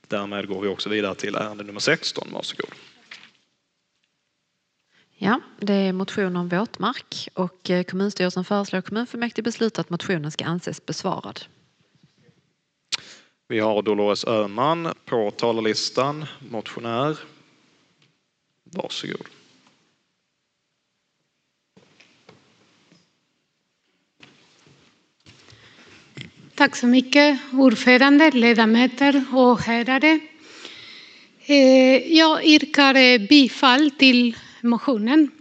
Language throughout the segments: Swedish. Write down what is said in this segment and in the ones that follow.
Därmed går vi också vidare till ärende nummer 16. Varsågod. Ja, det är motion om våtmark och kommunstyrelsen föreslår kommunfullmäktige beslut att motionen ska anses besvarad. Vi har Dolores Öhman på talarlistan, motionär. Varsågod. Tack så mycket, ordförande, ledamöter och herrar. Jag yrkar bifall till motionen.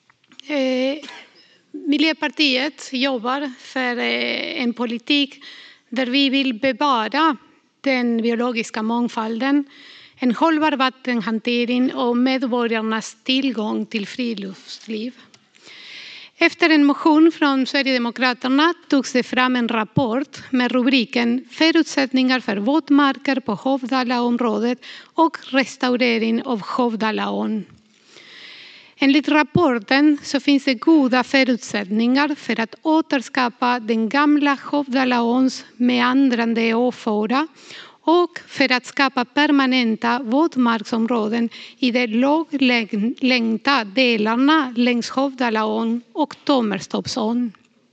Miljöpartiet jobbar för en politik där vi vill bevara den biologiska mångfalden, en hållbar vattenhantering och medborgarnas tillgång till friluftsliv. Efter en motion från Sverigedemokraterna togs det fram en rapport med rubriken Förutsättningar för våtmarker på Hovdalaområdet och restaurering av Hovdalaån. Enligt rapporten så finns det goda förutsättningar för att återskapa den gamla Hovdalaåns meandrande åfåra och för att skapa permanenta våtmarksområden i de låglänkta delarna längs Hovdalaån och Tommerstorpsån.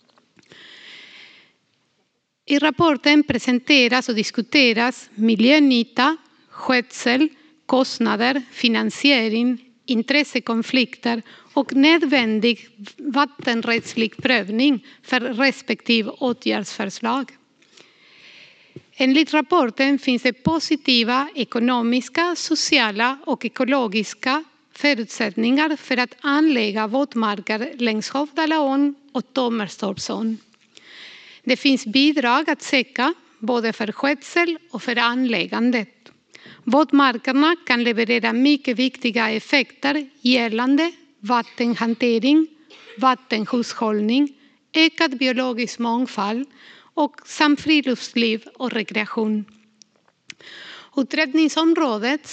I rapporten presenteras och diskuteras miljönytta, skötsel, kostnader, finansiering, intressekonflikter och nödvändig vattenrättslig prövning för respektive åtgärdsförslag. Enligt rapporten finns det positiva ekonomiska, sociala och ekologiska förutsättningar för att anlägga våtmarker längs Hovdalaån och Tommerstorpsån. Det finns bidrag att söka både för skötsel och för anläggandet. Våtmarkerna kan leverera mycket viktiga effekter gällande vattenhantering, vattenhushållning, ökad biologisk mångfald och samt friluftsliv och rekreation. Utredningsområdet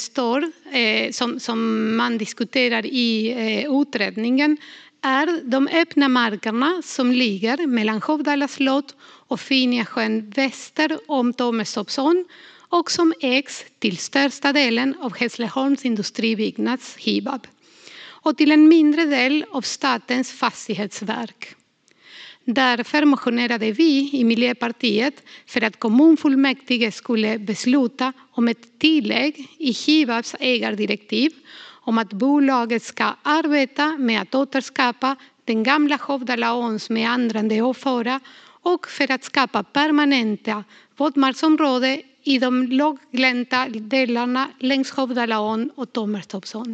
som man diskuterar i utredningen är de öppna markerna som ligger mellan Hovdala slott och Finjasjön väster om Tommerstorpsån och som ägs till största delen av Hässleholms industribyggnads Hibab och till en mindre del av Statens fastighetsverk. Därför motionerade vi i Miljöpartiet för att kommunfullmäktige skulle besluta om ett tillägg i Hibabs ägardirektiv om att bolaget ska arbeta med att återskapa den gamla Hovdalaåns meandrande åfåra och för att skapa permanenta våtmarksområden i de låglänta delarna längs Hovdalaån och Tommerstorpsån.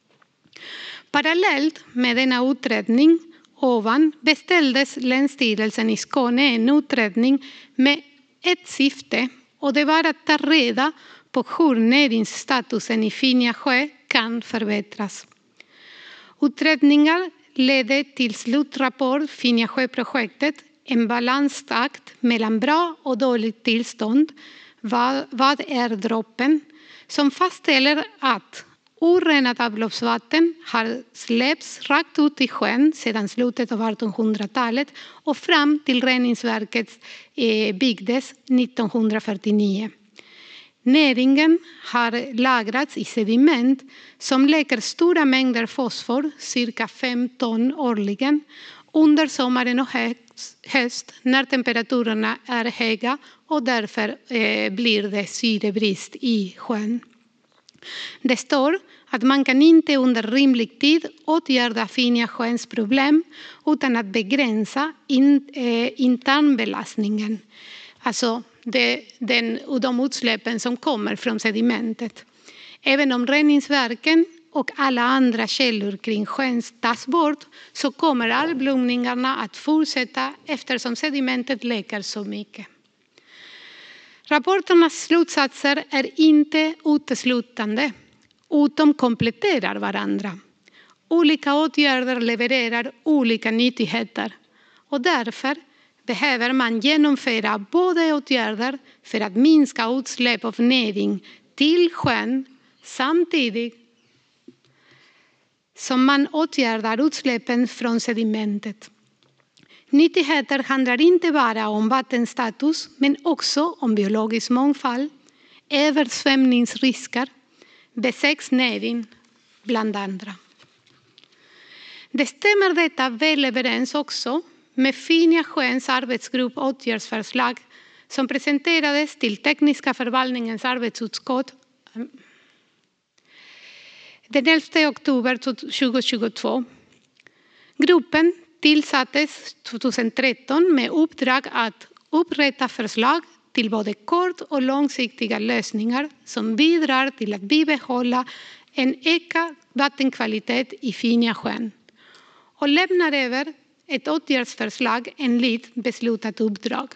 Parallellt med denna utredning beställdes Länsstyrelsen i Skåne en utredning med ett syfte, och det var att ta reda på hur näringsstatusen i Finjasjö kan förbättras. Utredningar ledde till slutrapport Finjasjöprojektet, en balanstakt mellan bra och dåligt tillstånd. Vad är droppen? Som fastställer att orenat avloppsvatten har släppts rakt ut i sjön sedan slutet av 1800-talet och fram till reningsverket byggdes 1949. Näringen har lagrats i sediment som läcker stora mängder fosfor, cirka 5 ton årligen, under sommaren och höst när temperaturerna är höga och därför blir det syrebrist i sjön. Det står att man kan inte under rimlig tid åtgärda Finjasjöns problem utan att begränsa internbelastningen, alltså de utsläppen som kommer från sedimentet. Även om reningsverken och alla andra källor kring sjön tas bort så kommer algblomningarna att fortsätta eftersom sedimentet läcker så mycket. Rapporternas slutsatser är inte uteslutande utan kompletterar varandra. Olika åtgärder levererar olika nyttigheter och därför behöver man genomföra både åtgärder för att minska utsläpp av näring till sjön samtidigt som man åtgärdar utsläppen från sedimentet. Nyttigheter handlar inte bara om vattenstatus men också om biologisk mångfald, översvämningsrisker, besäcksnäring bland andra. Det stämmer detta väl överens också med Finja sjöns arbetsgrupp åtgärdsförslag som presenterades till tekniska förvaltningens arbetsutskott den 11 oktober 2022. Gruppen tillsattes 2013 med uppdrag att upprätta förslag till både kort- och långsiktiga lösningar som bidrar till att bibehålla en ökad vattenkvalitet i Finja sjön och lämnar över ett åtgärdsförslag enligt beslutat uppdrag.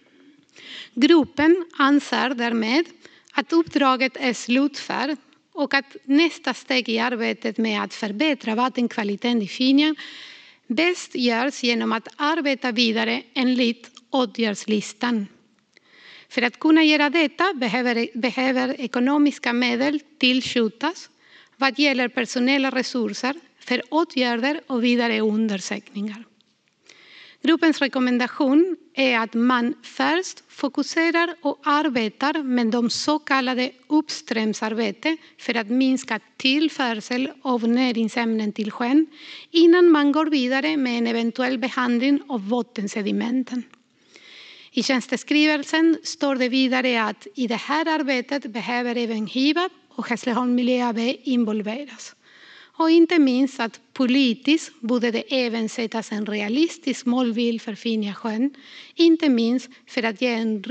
Gruppen anser därmed att uppdraget är slutfört och att nästa steg i arbetet med att förbättra vattenkvaliteten i Finja bäst görs genom att arbeta vidare enligt åtgärdslistan. För att kunna göra detta behöver ekonomiska medel tillskjutas vad gäller personella resurser för åtgärder och vidare undersökningar. Gruppens rekommendation är att man först fokuserar och arbetar med de så kallade uppströmsarbete för att minska tillförsel av näringsämnen till sjön innan man går vidare med en eventuell behandling av bottensedimenten. I tjänsteskrivelsen står det vidare att i det här arbetet behöver även HIVAB och Hässleholm Miljö AB involveras. Och inte minst att politiskt borde det även sättas en realistisk målbild för Finja sjön, inte minst för att ge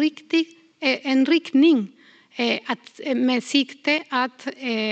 en riktning med sikte att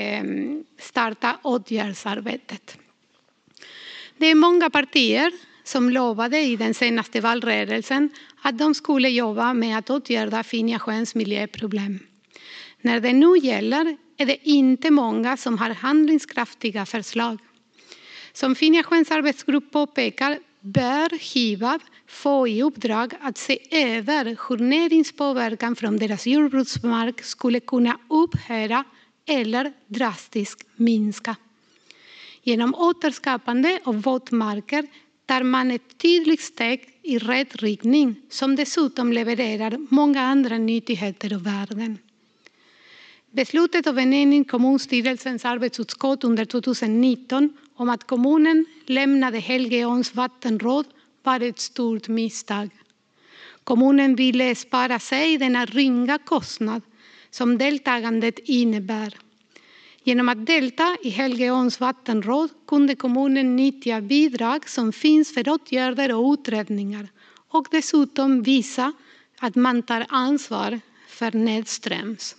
starta åtgärdsarbetet. Det är många partier som lovade i den senaste valrörelsen att de skulle jobba med att åtgärda Finja sjöns miljöproblem. När det nu gäller är det inte många som har handlingskraftiga förslag. Som Finja sjöns arbetsgrupp påpekar bör HIVAB få i uppdrag att se över hur näringspåverkan från deras jordbruksmark skulle kunna upphöra eller drastiskt minska. Genom återskapande av våtmarker tar man ett tydligt steg i rätt riktning som dessutom levererar många andra nyttigheter och värden. Beslutet av en enig kommunstyrelsens arbetsutskott under 2019 om att kommunen lämnade Helgeåns vattenråd var ett stort misstag. Kommunen ville spara sig denna ringa kostnad som deltagandet innebär. Genom att delta i Helgeåns vattenråd kunde kommunen nyttja bidrag som finns för åtgärder och utredningar och dessutom visa att man tar ansvar för nedströms.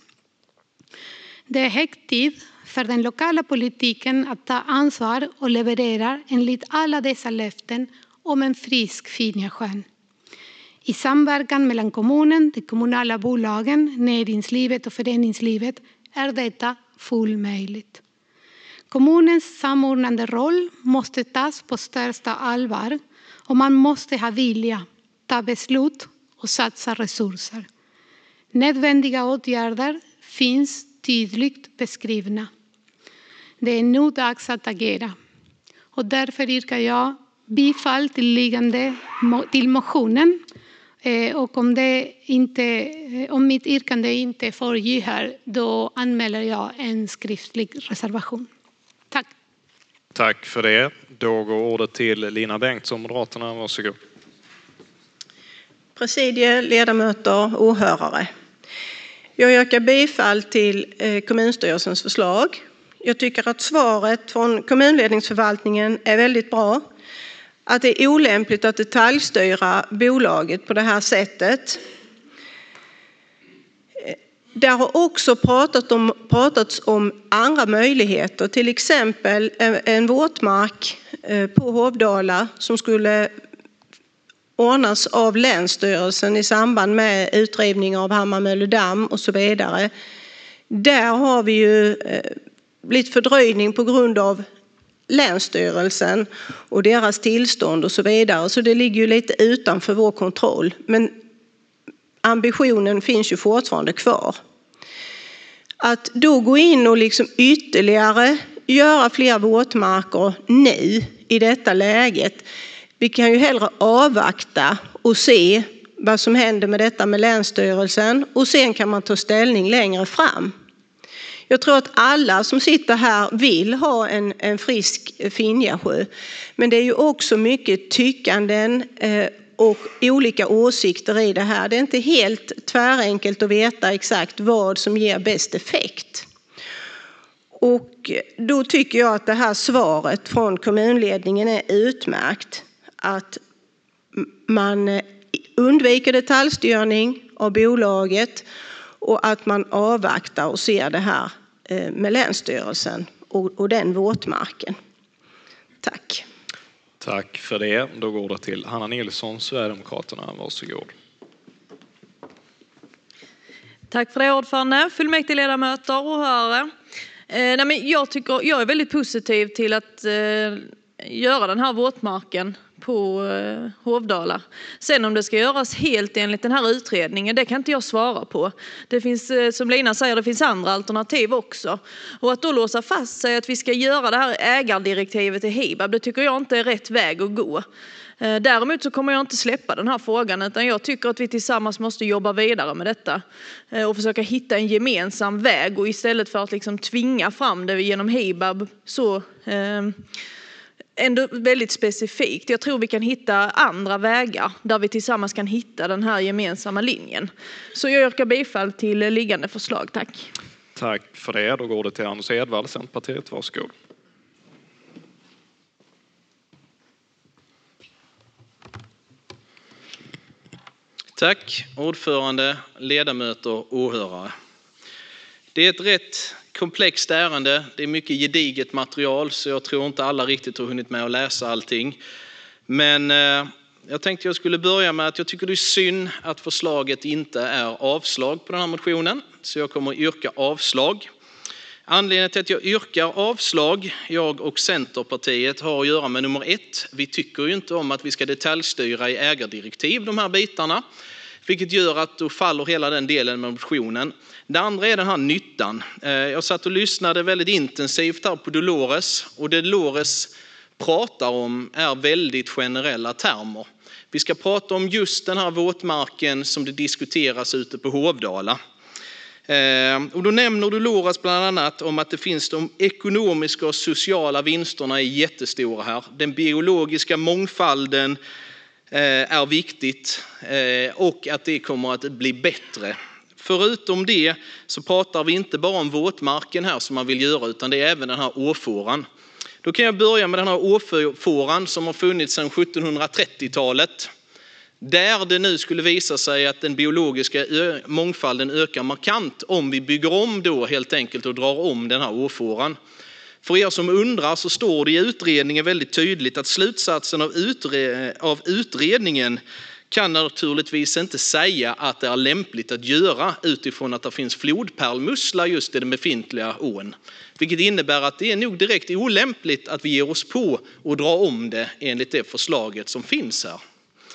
Det är hög tid för den lokala politiken att ta ansvar och leverera enligt alla dessa löften om en frisk Finja sjön. I samverkan mellan kommunen, de kommunala bolagen, näringslivet och föreningslivet är detta fullt möjligt. Kommunens samordnande roll måste tas på största allvar och man måste ha vilja, ta beslut och satsa resurser. Nödvändiga åtgärder finns tydligt beskrivna. Det är nu dags att agera. Och därför yrkar jag bifall till motionen. Och om mitt yrkande inte får gehör, då anmäler jag en skriftlig reservation. Tack. Tack för det. Då går ordet till Lina Bengtsson, Moderaterna. Varsågod. Presidie, ledamöter, åhörare. Jag yrkar bifall till kommunstyrelsens förslag. Jag tycker att svaret från kommunledningsförvaltningen är väldigt bra. Att det är olämpligt att detaljstyra bolaget på det här sättet. Det har också pratats om andra möjligheter, till exempel en våtmark på Hovdala som skulle ordnas av Länsstyrelsen i samband med utrivning av Hammarmölledamm och så vidare. Där har vi ju blivit fördröjning på grund av Länsstyrelsen och deras tillstånd och så vidare. Så det ligger ju lite utanför vår kontroll. Men ambitionen finns ju fortfarande kvar. Att då gå in och liksom ytterligare göra fler våtmarker nu i detta läget. Vi kan ju hellre avvakta och se vad som händer med detta med Länsstyrelsen och sen kan man ta ställning längre fram. Jag tror att alla som sitter här vill ha en frisk Finjasjö, men det är ju också mycket tyckanden och olika åsikter i det här. Det är inte helt tvärenkelt att veta exakt vad som ger bäst effekt. Och då tycker jag att det här svaret från kommunledningen är utmärkt. Att man undviker detaljstyrning av bolaget och att man avvaktar och ser det här med Länsstyrelsen och den våtmarken. Tack. Tack för det. Då går det till Hanna Nilsson, Sverigedemokraterna. Varsågod. Tack för det, ordförande, fullmäktigeledamöter och åhörare. Jag är väldigt positiv till att göra den här våtmarken på Hovdala. Sen om det ska göras helt enligt den här utredningen, det kan inte jag svara på. Det finns, som Lina säger, det finns andra alternativ också. Och att då låsa fast sig att vi ska göra det här ägardirektivet i HIBAB, det tycker jag inte är rätt väg att gå. Däremot så kommer jag inte släppa den här frågan, utan jag tycker att vi tillsammans måste jobba vidare med detta och försöka hitta en gemensam väg, och istället för att liksom tvinga fram det genom HIBAB så ändå väldigt specifikt. Jag tror vi kan hitta andra vägar där vi tillsammans kan hitta den här gemensamma linjen. Så jag yrkar bifall till liggande förslag. Tack. Tack för det. Då går det till Anders Edvall, Centerpartiet. Varsågod. Tack, ordförande, ledamöter och åhörare. Det är ett rätt komplext ärende. Det är mycket gediget material, så jag tror inte alla riktigt har hunnit med att läsa allting. Men jag tänkte jag skulle börja med att jag tycker det är synd att förslaget inte är avslag på den här motionen. Så jag kommer att yrka avslag. Anledningen till att jag yrkar avslag, jag och Centerpartiet, har att göra med nummer 1. Vi tycker ju inte om att vi ska detaljstyra i ägardirektiv de här bitarna. Vilket gör att då faller hela den delen med motionen. Det andra är den här nyttan. Jag satt och lyssnade väldigt intensivt här på Dolores. Och det Dolores pratar om är väldigt generella termer. Vi ska prata om just den här våtmarken som det diskuteras ute på Hovdala. Och då nämner Dolores bland annat om att det finns de ekonomiska och sociala vinsterna är jättestora här. Den biologiska mångfalden är viktigt och att det kommer att bli bättre. Förutom det så pratar vi inte bara om våtmarken här som man vill göra, utan det är även den här åfåran. Då kan jag börja med den här åfåran som har funnits sedan 1730-talet. Där det nu skulle visa sig att den biologiska mångfalden ökar markant om vi bygger om då helt enkelt och drar om den här åfåran. För er som undrar så står det i utredningen väldigt tydligt att slutsatsen av utredningen kan naturligtvis inte säga att det är lämpligt att göra utifrån att det finns flodpärlmussla just i den befintliga ån. Vilket innebär att det är nog direkt olämpligt att vi ger oss på och dra om det enligt det förslaget som finns här.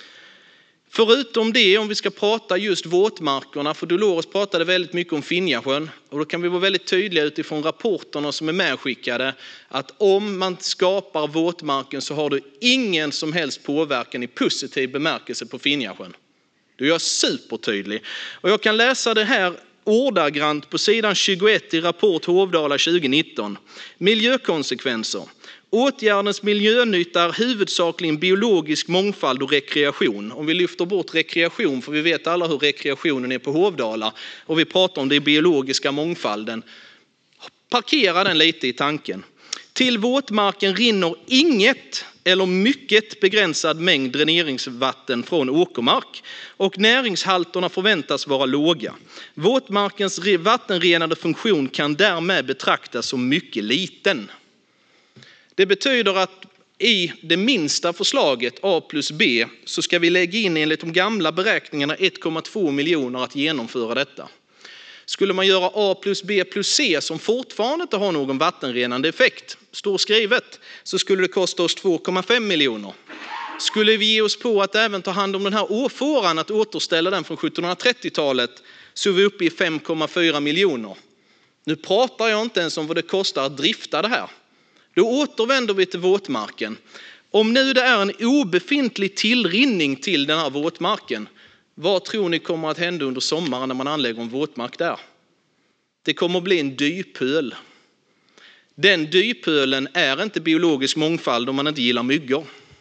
Förutom det, om vi ska prata just våtmarkerna, för Dolores pratade väldigt mycket om Finjasjön, och då kan vi vara väldigt tydliga utifrån rapporterna som är medskickade att om man skapar våtmarken så har du ingen som helst påverkan i positiv bemärkelse på Finjasjön. Då är jag supertydlig. Och jag kan läsa det här ordagrant på sidan 21 i rapport Hovdala 2019. Miljökonsekvenser. Åtgärdens miljönytta är huvudsakligen biologisk mångfald och rekreation. Om vi lyfter bort rekreation, för vi vet alla hur rekreationen är på Hovdala, och vi pratar om den biologiska mångfalden. Parkera den lite i tanken. Till våtmarken rinner inget eller mycket begränsad mängd dräneringsvatten från åkermark och näringshalterna förväntas vara låga. Våtmarkens vattenrenande funktion kan därmed betraktas som mycket liten. Det betyder att i det minsta förslaget A plus B så ska vi lägga in enligt de gamla beräkningarna 1,2 miljoner att genomföra detta. Skulle man göra A plus B plus C som fortfarande inte har någon vattenrenande effekt, står skrivet, så skulle det kosta oss 2,5 miljoner. Skulle vi ge oss på att även ta hand om den här åfåran, att återställa den från 1730-talet, så är vi uppe i 5,4 miljoner. Nu pratar jag inte ens om vad det kostar att drifta det här. Då återvänder vi till våtmarken. Om nu det är en obefintlig tillrinning till den här våtmarken, Vad tror ni kommer att hända under sommaren när man anlägger en våtmark där? Det kommer att bli en dypöl. Den dypölen är inte biologisk mångfald om man inte gillar myggor.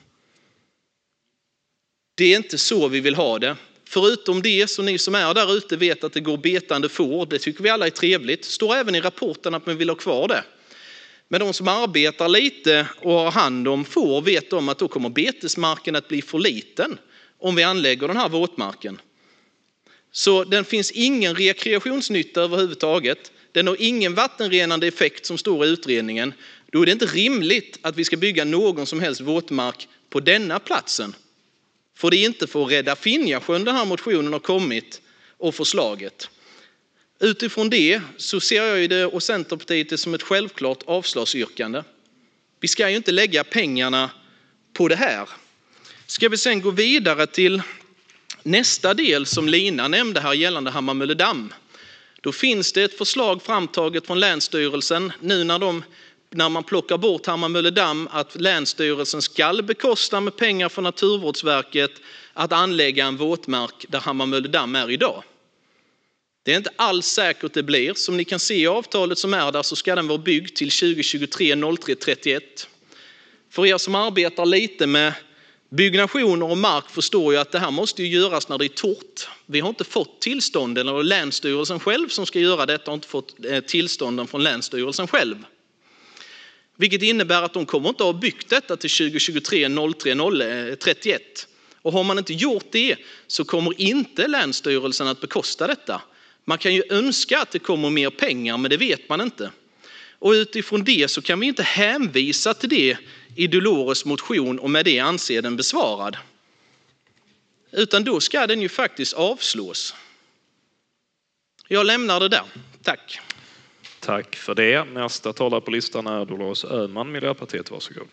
Det är inte så vi vill ha det. Förutom det, så ni som är där ute vet att det går betande får. Det tycker vi alla är trevligt. Det står även i rapporten att man vill ha kvar det. Men de som arbetar lite och har hand om får vet om att då kommer betesmarken att bli för liten om vi anlägger den här våtmarken. Så den finns ingen rekreationsnytta överhuvudtaget. Den har ingen vattenrenande effekt som står i utredningen. Då är det inte rimligt att vi ska bygga någon som helst våtmark på denna platsen. För det är inte för att rädda Finjasjön den här motionen har kommit och förslaget. Utifrån det så ser jag det och Centerpartiet det som ett självklart avslagsyrkande. Vi ska ju inte lägga pengarna på det här. Ska vi sen gå vidare till nästa del som Lina nämnde här gällande Hammarmölledamm. Då finns det ett förslag framtaget från Länsstyrelsen nu när man plockar bort Hammarmölledamm att Länsstyrelsen ska bekosta med pengar från Naturvårdsverket att anlägga en våtmark där Hammarmölledamm är idag. Det är inte alls säkert det blir. Som ni kan se i avtalet som är där så ska den vara byggd till 2023-03-31. För er som arbetar lite med byggnationer och mark förstår ju att det här måste ju göras när det är torrt. Vi har inte fått tillstånden, och Länsstyrelsen själv som ska göra detta har inte fått tillstånden från Länsstyrelsen själv. Vilket innebär att de kommer inte att ha byggt detta till 2023-03-31. Och har man inte gjort det så kommer inte Länsstyrelsen att bekosta detta. Man kan ju önska att det kommer mer pengar, men det vet man inte. Och utifrån det så kan vi inte hänvisa till det i Dolores motion och med det anse den besvarad. Utan då ska den ju faktiskt avslås. Jag lämnar det där. Tack. Tack för det. Nästa talare på listan är Dolores Öhman, Miljöpartiet. Varsågod.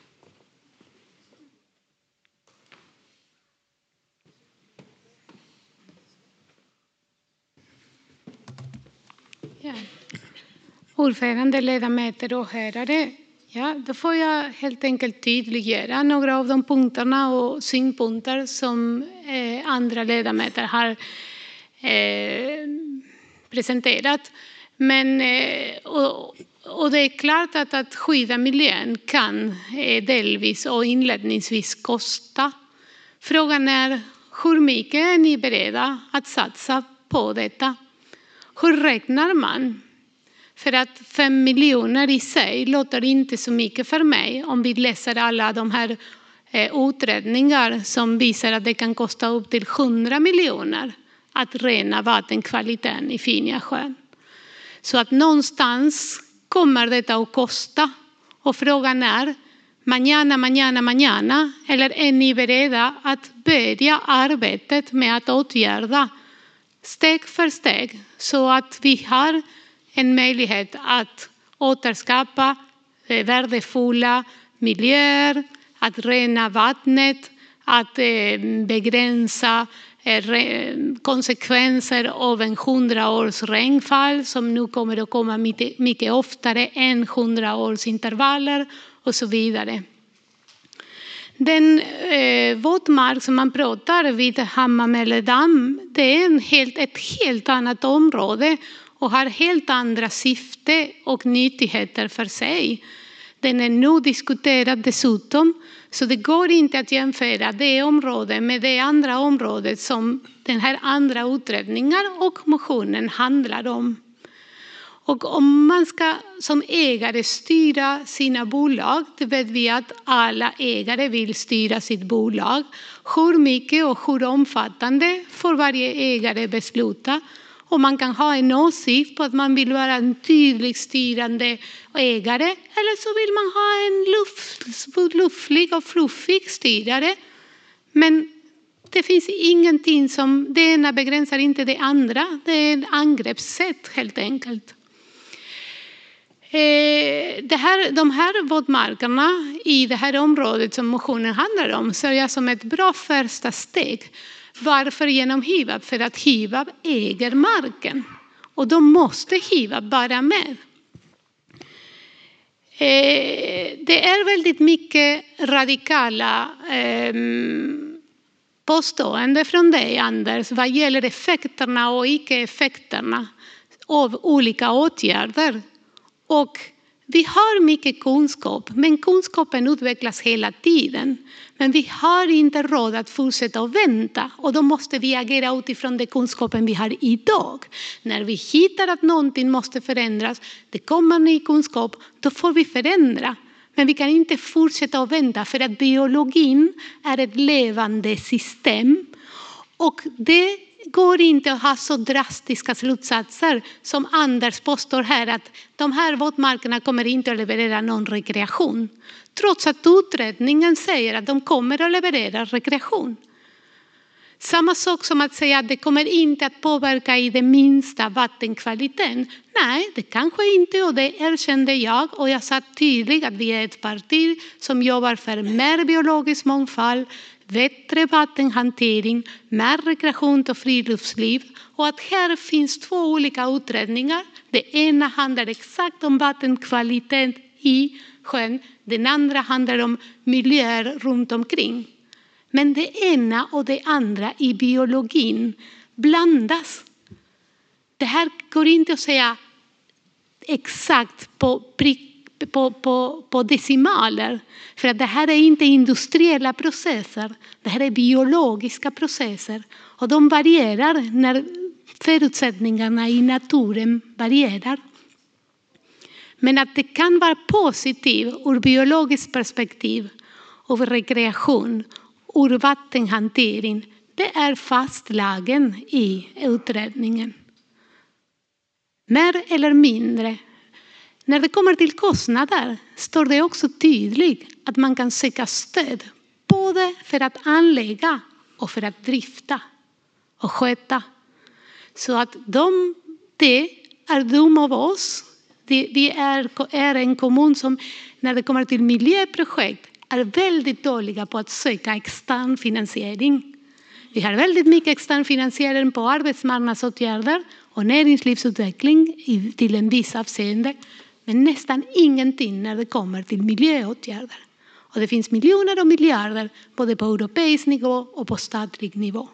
Ja. Ordförande, ledamöter och herrar. Ja, då får jag helt enkelt tydliggöra några av de punkterna och synpunkter som andra ledamöter har presenterat. Men, och det är klart att skydda miljön kan delvis och inledningsvis kosta. Frågan är hur mycket är ni beredda att satsa på detta? Hur räknar man? För att 5 miljoner i sig låter inte så mycket för mig om vi läser alla de här utredningar som visar att det kan kosta upp till 100 miljoner att rena vattenkvaliteten i Finjasjön. Så att någonstans kommer detta att kosta. Och frågan är, mañana, eller är ni beredda att börja arbetet med att åtgärda steg för steg så att vi har en möjlighet att återskapa värdefulla miljöer, att rena vattnet, att begränsa konsekvenser av en 100 års regnfall som nu kommer att komma mycket oftare än 100 års intervaller och så vidare. Den våtmark som man pratar vid Hammarmölledamm, det är ett helt annat område och har helt andra syfte och nyttigheter för sig. Den är nu diskuterad dessutom, så det går inte att jämföra det området med det andra området som den här andra utredningen och motionen handlar om. Och om man ska som ägare styra sina bolag, det vet vi att alla ägare vill styra sitt bolag. Hur mycket och hur omfattande får varje ägare besluta. Och man kan ha en åsikt på att man vill vara en tydlig styrande ägare. Eller så vill man ha en lufflig och fluffig styrare. Men det finns ingenting som, det ena begränsar inte det andra. Det är ett angreppssätt helt enkelt. De här våtmarkerna i det här området som motionen handlar om ser jag som ett bra första steg. Varför genom HIVAB? För att HIVAB äger marken. Och då måste HIVAB vara med. Det är väldigt mycket radikala påstående från dig, Anders, vad gäller effekterna och icke-effekterna av olika åtgärder. Och vi har mycket kunskap, men kunskapen utvecklas hela tiden. Men vi har inte råd att fortsätta att vänta, och då måste vi agera utifrån den kunskapen vi har idag. När vi hittar att någonting måste förändras, det kommer ny kunskap, då får vi förändra. Men vi kan inte fortsätta att vänta, för att biologin är ett levande system. Och det går inte att ha så drastiska slutsatser som Anders påstår här, att de här våtmarkerna kommer inte att leverera någon rekreation. Trots att utredningen säger att de kommer att leverera rekreation. Samma sak som att säga att det kommer inte att påverka i det minsta vattenkvaliteten. Nej, det kanske inte, och det erkände jag. Och jag sa tydligt att vi är ett parti som jobbar för mer biologisk mångfald, bättre vattenhantering, mer rekreation och friluftsliv. Och att här finns 2 olika utredningar. Det ena handlar exakt om vattenkvalitet i sjön. Den andra handlar om miljöer runt omkring. Men det ena och det andra i biologin blandas. Det här går inte att säga exakt på decimaler. För att det här är inte industriella processer. Det här är biologiska processer. Och de varierar när förutsättningarna i naturen varierar. Men att det kan vara positivt ur biologiskt perspektiv och rekreation, ur vattenhantering, det är fastslagen i utredningen. Mer eller mindre. När det kommer till kostnader står det också tydligt att man kan söka stöd både för att anlägga och för att drifta och sköta. Så att det är dum av oss. Vi är en kommun som när det kommer till miljöprojekt är väldigt dåliga på att söka extern finansiering. Vi har väldigt mycket extern finansiering på arbetsmarknadsåtgärder och näringslivsutveckling till en viss avseende. Men nästan ingenting när det kommer till miljöåtgärder. Och det finns miljoner och miljarder både på europeisk nivå och på statlig nivå.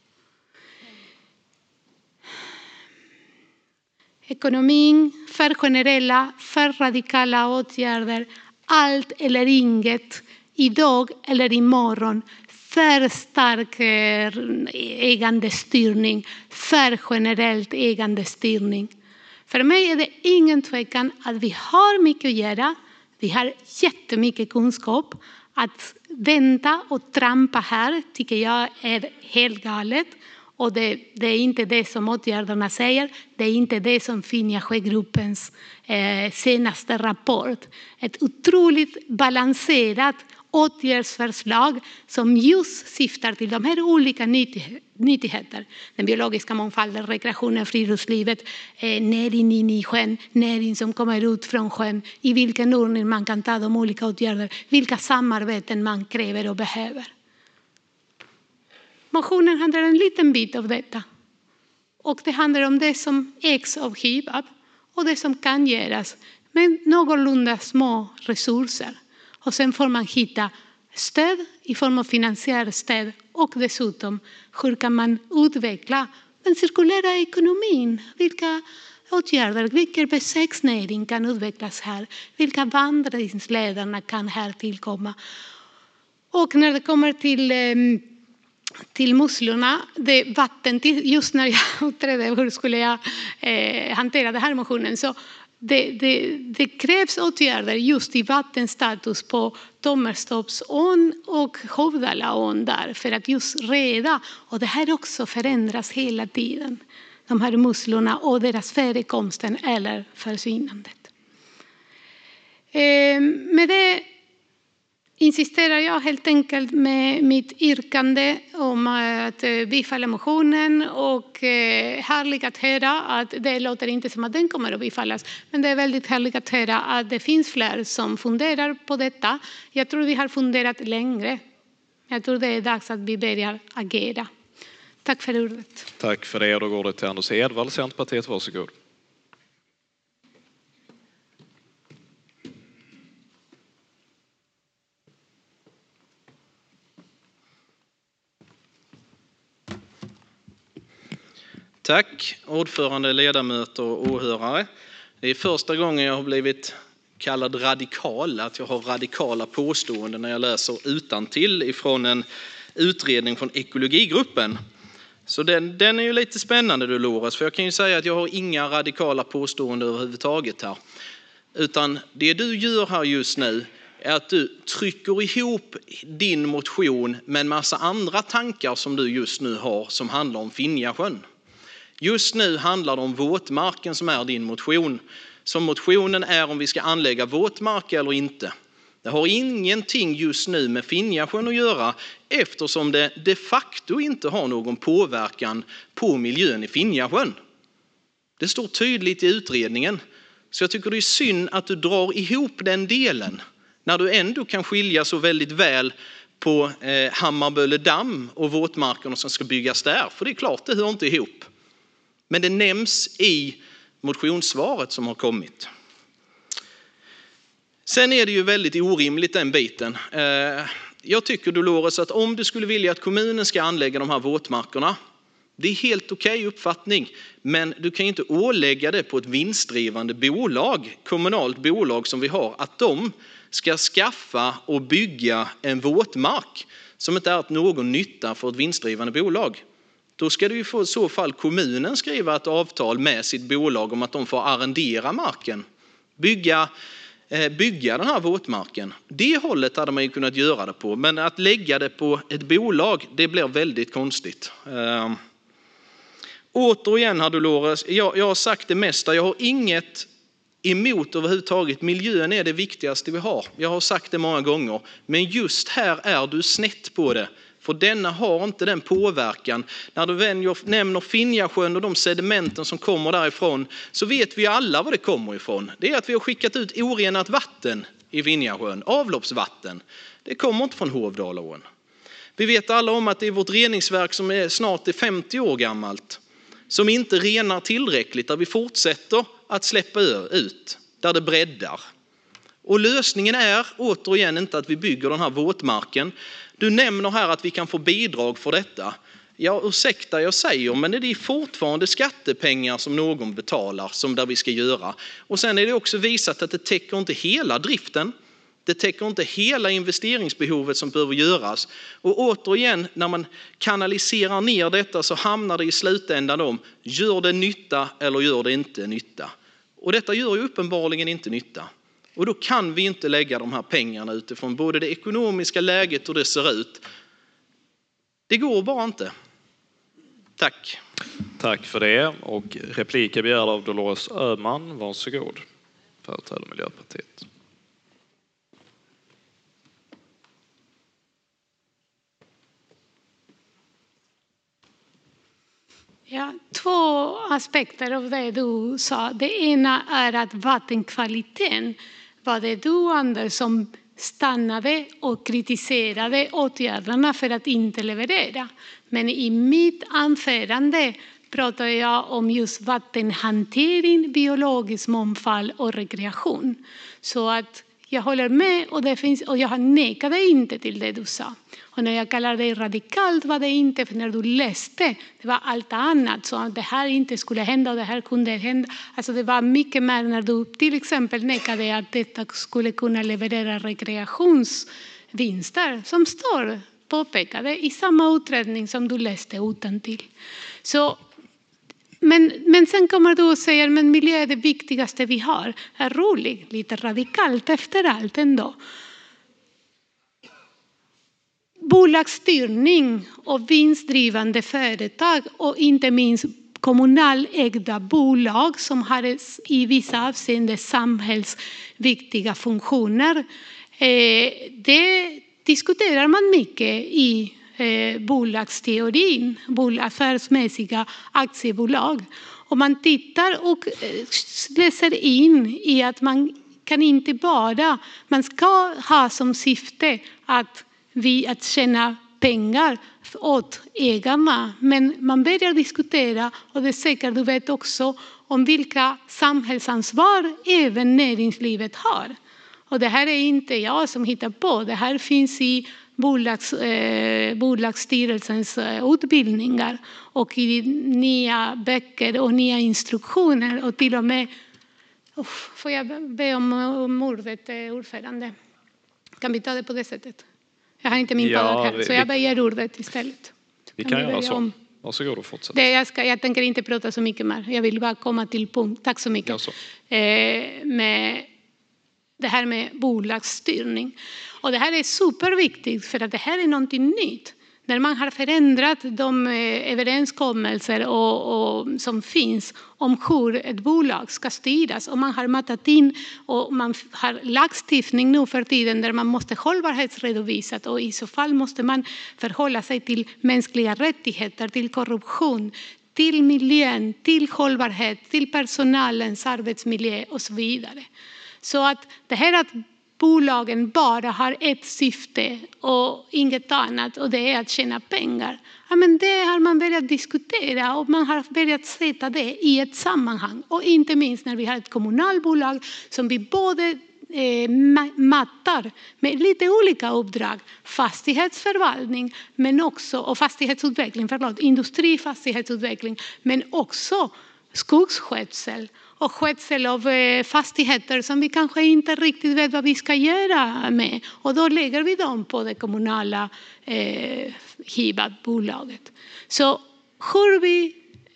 Ekonomin, för generella, för radikala åtgärder, allt eller inget, idag eller imorgon, för stark ägandestyrning, för generellt ägandestyrning. För mig är det ingen tvekan att vi har mycket att göra. Vi har jättemycket kunskap. Att vänta och trampa här tycker jag är helt galet. Och det är inte det som åtgärderna säger. Det är inte det som Finja-gruppens senaste rapport. Ett otroligt balanserat åtgärdsförslag som just syftar till de här olika nyttigheter. Den biologiska mångfalden, rekreationen, friluftslivet, näring in i sjön, näring som kommer ut från sjön, i vilken ordning man kan ta de olika åtgärder, vilka samarbeten man kräver och behöver. Motionen handlar en liten bit av detta. Och det handlar om det som ägs av Hibab och det som kan göras med någorlunda små resurser. Och sen får man hitta stöd i form av finansiellt stöd och dessutom hur kan man utveckla den cirkulära ekonomin. Vilka åtgärder, vilken besöksnäring kan utvecklas här? Vilka vandringsledarna kan här tillkomma? Och när det kommer till musslorna, det vatten, just när jag utredde hur skulle jag hantera den här motionen, så det krävs åtgärder just i vattenstatus på Tommerstorpsån och Hovdalaån där för att just reda, och det här också förändras hela tiden, de här musslorna och deras förekomsten eller försvinnandet. Med det insisterar jag helt enkelt med mitt yrkande om att bifalla motionen, och härligt att höra att det låter inte som att den kommer att bifallas, men det är väldigt härligt att höra att det finns fler som funderar på detta. Jag tror vi har funderat längre. Jag tror det är dags att vi börjar agera. Tack för ordet. Tack för det. Då går det till Anders Edvall, Centerpartiet. Varsågod. Tack ordförande, ledamöter och åhörare. Det är första gången jag har blivit kallad radikal, att jag har radikala påståenden när jag läser utantill ifrån en utredning från ekologigruppen. Så den är ju lite spännande Dolores, för jag kan ju säga att jag har inga radikala påståenden överhuvudtaget här. Utan det du gör här just nu är att du trycker ihop din motion med en massa andra tankar som du just nu har som handlar om Finjasjön. Just nu handlar det om våtmarken som är din motion. Som motionen är om vi ska anlägga våtmark eller inte. Det har ingenting just nu med Finjasjön att göra eftersom det de facto inte har någon påverkan på miljön i Finjasjön. Det står tydligt i utredningen. Så jag tycker det är synd att du drar ihop den delen när du ändå kan skilja så väldigt väl på Hammarböle damm och våtmarkerna som ska byggas där. För det är klart, det hör inte ihop. Men det nämns i motionssvaret som har kommit. Sen är det ju väldigt orimligt den biten. Jag tycker Dolores att om du skulle vilja att kommunen ska anlägga de här våtmarkerna, det är helt okej uppfattning, men du kan inte ålägga det på ett vinstdrivande bolag, kommunalt bolag som vi har, att de ska skaffa och bygga en våtmark som inte är till någon nytta för ett vinstdrivande bolag. Då ska du ju få i så fall kommunen skriva ett avtal med sitt bolag om att de får arrendera marken, bygga den här våtmarken. Det hållet hade man ju kunnat göra det på, men att lägga det på ett bolag, det blir väldigt konstigt. Återigen här Dolores, jag har sagt det mesta, jag har inget emot överhuvudtaget. Miljön är det viktigaste vi har. Jag har sagt det många gånger, men just här är du snett på det. För denna har inte den påverkan. När du nämner Finjasjön och de sedimenten som kommer därifrån så vet vi alla var det kommer ifrån. Det är att vi har skickat ut orenat vatten i Finjasjön, avloppsvatten. Det kommer inte från Hovdalaån. Vi vet alla om att det är vårt reningsverk som är snart 50 år gammalt. Som inte renar tillräckligt, där vi fortsätter att släppa ut, där det breddar. Och lösningen är återigen inte att vi bygger den här våtmarken. Du nämner här att vi kan få bidrag för detta. Ja, ursäkta jag säger, men det är fortfarande skattepengar som någon betalar som där vi ska göra. Och sen är det också visat att det täcker inte hela driften. Det täcker inte hela investeringsbehovet som behöver göras. Och återigen, när man kanaliserar ner detta så hamnar det i slutändan om, gör det nytta eller gör det inte nytta? Och detta gör ju uppenbarligen inte nytta. Och då kan vi inte lägga de här pengarna utifrån både det ekonomiska läget och det ser ut. Det går bara inte. Tack. Tack för det. Och replik är begärd av Dolores Öhman. Varsågod. Företräder Miljöpartiet. Ja, två aspekter av det du sa. Det ena är att vattenkvaliteten var det du, Anders, som stannade och kritiserade åtgärderna för att inte leverera. Men i mitt anförande pratar jag om just vattenhantering, biologisk mångfald och rekreation. Så att jag håller med och jag nekade inte till det du sa. Och när jag kallar dig radikalt var det inte för när du läste, det var allt annat. Så att det här inte skulle hända och det här kunde hända. Alltså det var mycket mer när du till exempel nekade att detta skulle kunna leverera rekreationsvinster som står påpekade i samma utredning som du läste utantill. Så men sen kommer du och säger men miljö är det viktigaste vi har. Det är roligt, lite radikalt efter allt ändå. Bolagsstyrning och vinstdrivande företag och inte minst kommunalägda bolag som har i vissa avseenden samhällsviktiga funktioner. Det diskuterar man mycket i bolagsteorin, affärsmässiga aktiebolag. Och man tittar och läser in i att man ska ha som syfte att tjäna pengar åt ägarna. Men man börjar diskutera, och det är säkert du vet också, om vilka samhällsansvar även näringslivet har. Och det här är inte jag som hittar på, det här finns i bolagsstyrelsens utbildningar och i nya böcker och nya instruktioner och till och med. Får jag be om ordet, ordförande? Kan vi ta det på det sättet? Jag har inte min padda här, så jag begär ordet istället. Vi kan göra så. Varsågod och fortsätt. Jag tänker inte prata så mycket mer. Jag vill bara komma till punkt. Tack så mycket. Ja, så. Med det här med bolagsstyrning. Och det här är superviktigt för att det här är någonting nytt. När man har förändrat de överenskommelser och som finns om hur ett bolag ska styras. Och man har matat in och man har lagstiftning nu för tiden där man måste hållbarhetsredovisa. Och i så fall måste man förhålla sig till mänskliga rättigheter, till korruption, till miljön, till hållbarhet, till personalens arbetsmiljö och så vidare. Så att det här att bolagen bara har ett syfte och inget annat och det är att tjäna pengar. Ja, men det har man börjat diskutera och man har börjat sätta det i ett sammanhang. Och inte minst när vi har ett kommunalbolag som vi både mattar med lite olika uppdrag. Fastighetsförvaltning men också, och fastighetsutveckling, industrifastighetsutveckling, men också skogsskötsel. Och skötsel av fastigheter som vi kanske inte riktigt vet vad vi ska göra med. Och då lägger vi dem på det kommunala HIBAT-bolaget. Så hur vi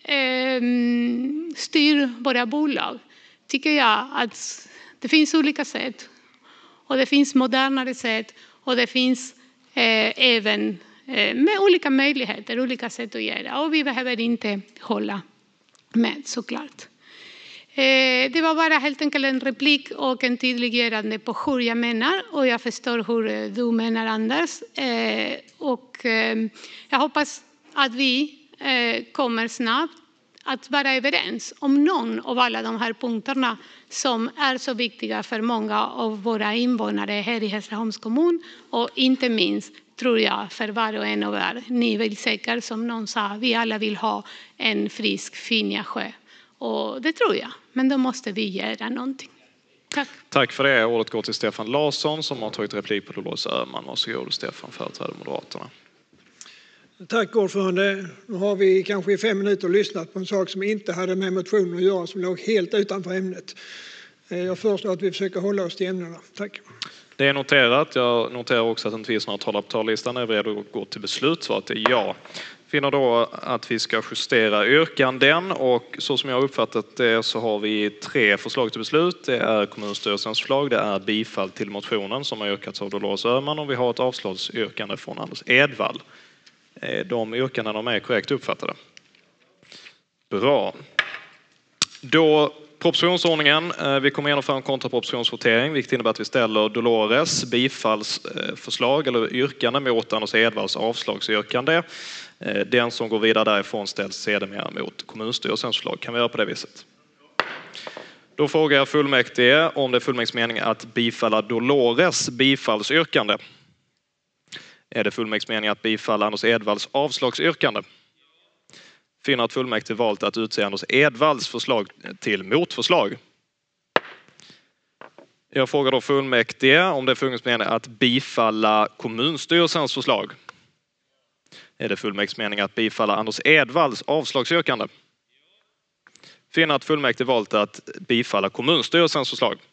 styr våra bolag tycker jag att det finns olika sätt. Och det finns modernare sätt. Och det finns även med olika möjligheter, olika sätt att göra. Och vi behöver inte hålla med såklart. Det var bara helt enkelt en replik och en tydliggörande på hur jag menar. Och jag förstår hur du menar, Anders. Och jag hoppas att vi kommer snabbt att vara överens om någon av alla de här punkterna som är så viktiga för många av våra invånare här i Hässleholms kommun. Och inte minst tror jag för var och en av er. Ni vill säkert, som någon sa, vi alla vill ha en frisk Finjasjö. Och det tror jag. Men då måste vi göra någonting. Tack. Tack för det. Ordet går till Stefan Larsson som har tagit replik på Dolores Öhman. Varsågod, Stefan, företräder Moderaterna. Tack ordförande. Nu har vi kanske i 5 minuter lyssnat på en sak som inte hade med motionen att göra, som låg helt utanför ämnet. Jag föreslår att vi försöker hålla oss till ämnena. Tack. Det är noterat. Jag noterar också att det inte finns några talare på talarlistan. Är vi redo att gå till beslut? Så att det är ja. Finner då att vi ska justera yrkanden och så som jag har uppfattat det så har vi 3 förslag till beslut. Det är kommunstyrelsens förslag, det är bifall till motionen som har yrkats av Dolores Öhman och vi har ett avslagsyrkande från Anders Edvall. De yrkandena är korrekt uppfattade. Bra. Då propositionsordningen. Vi kommer genomföra en kontrapropositionsvotering vilket innebär att vi ställer Dolores bifallsförslag eller yrkande mot Anders Edvalls avslagsyrkande. Den som går vidare därifrån ställs sedermera mot kommunstyrelsens förslag. Kan vi göra på det viset? Då frågar jag fullmäktige om det är fullmäktiges mening att bifalla Dolores bifallsyrkande. Är det fullmäktiges mening att bifalla Anders Edvalls avslagsyrkande? Finner att fullmäktige valt att utse Anders Edvalls förslag till motförslag. Jag frågar då fullmäktige om det är fullmäktiges mening att bifalla kommunstyrelsens förslag. Är det fullmäktiges mening att bifalla Anders Edvalls avslagsyrkande? Finner att fullmäktige valt att bifalla kommunstyrelsens förslag.